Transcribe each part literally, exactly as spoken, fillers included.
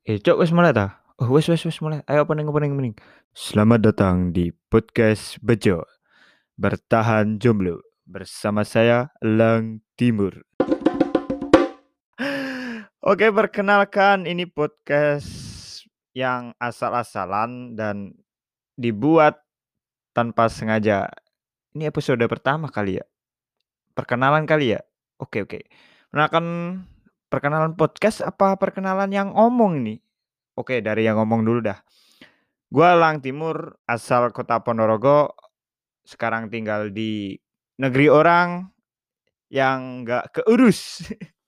Eh, Cok, wis mulai ta? Oh, wis wis wis mulai. Ayo opening opening opening. Selamat datang di podcast Bejo. Bertahan jomblo bersama saya Lang Timur. Oke, perkenalkan ini podcast yang asal-asalan dan dibuat tanpa sengaja. Ini episode pertama kali ya. Perkenalan kali ya. Oke, oke. Perkenalkan perkenalan podcast apa perkenalan yang ngomong ini? Oke, dari yang ngomong dulu dah. Gua Lang Timur, asal kota Ponorogo, sekarang tinggal di negeri orang yang nggak keurus.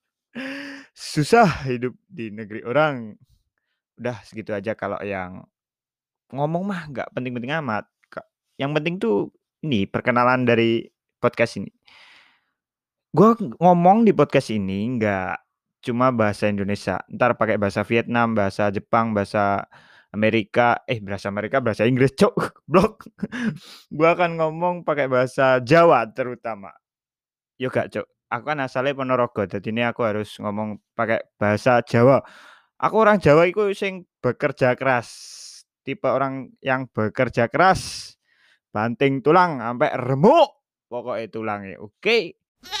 Susah hidup di negeri orang. Udah segitu aja kalau yang ngomong mah nggak penting-penting amat. Ka yang penting tuh ini perkenalan dari podcast ini. Gua ngomong di podcast ini nggak cuma bahasa Indonesia, entar pakai bahasa Vietnam, bahasa Jepang, bahasa Amerika, eh bahasa Amerika, bahasa Inggris, Cok, blok. Gua akan ngomong pakai bahasa Jawa terutama. Yo gak, Cok. Aku kan asalnya Ponorogo, jadi ini aku harus ngomong pakai bahasa Jawa. Aku orang Jawa iku sing bekerja keras. Tipe orang yang bekerja keras, banting tulang sampai remuk pokoknya tulangnya. Oke.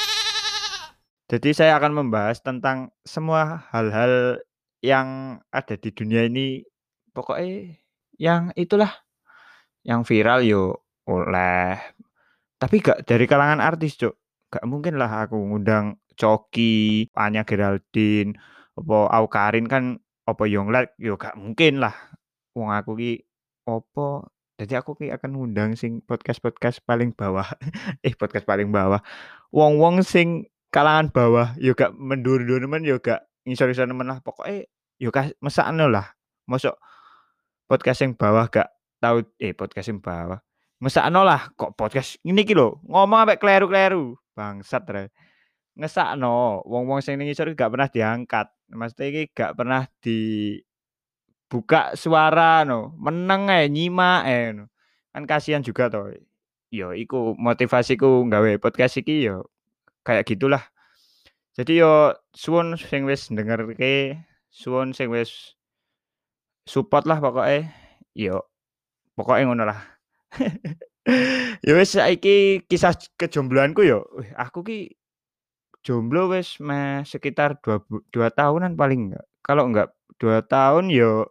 Jadi saya akan membahas tentang semua hal-hal yang ada di dunia ini, pokoknya yang itulah, yang viral yo oleh, tapi gak dari kalangan artis, Cuk. Gak mungkin lah aku ngundang Coki, Anya Geraldine, apa Awkarin kan, apa Yonglek, yo gak mungkin lah. Wong aku ki opo, jadi aku ki akan ngundang sing podcast-podcast paling bawah. Eh, podcast paling bawah. Wong-wong sing kalangan bawah, yo gak mendur-ndur nemen, yo gak ngisor-ngisor nemen lah. Pokoknya yo kas mesakno lah. Mosok podcast sing bawah gak tahu, eh podcast sing bawah. Mesakno lah kok podcast ngene iki lho, ngomong ambek kleru-kleru. Bangsat re. Ngesakno, wong-wong sing ning ngisor gak pernah diangkat. Maksudnya iki gak pernah di buka suara no, meneng ae, nyimak ae no. Kan kasihan juga toh. Yo iku motivasiku nggawe podcast iki yo kayak gitulah. Jadi yo suwun sing wis ndengerke, suwun sing wis support lah pokoknya. Yo pokoknya ngono lah. Ya wis saiki kisah kejombloanku yo, wih aku ki jomblo wis meh sekitar dua bu dua tahunan paling enggak. Kalau enggak dua tahun yo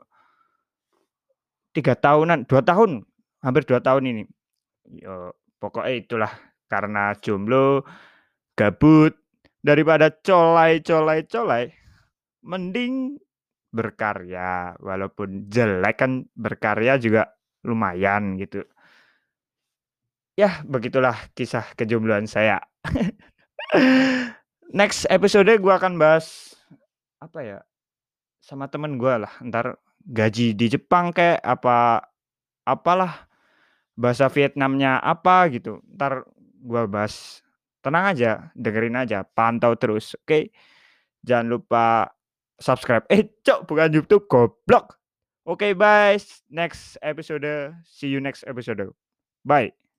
tiga tahunan, dua tahun, hampir dua tahun ini. Yo pokoknya itulah, karena jomblo, gabut, daripada colai colai colai, mending berkarya. Walaupun jelek kan berkarya juga lumayan gitu. Ya begitulah kisah kejombloan saya. Next episode gua akan bahas apa ya, sama temen gua lah, entar gaji di Jepang kek, apa apalah, bahasa Vietnamnya apa gitu, entar gua bahas. Tenang aja, dengerin aja, pantau terus, oke? Jangan lupa subscribe. Eh, Cok, bukan YouTube, goblok. Oke, bye. Next episode. See you next episode. Bye.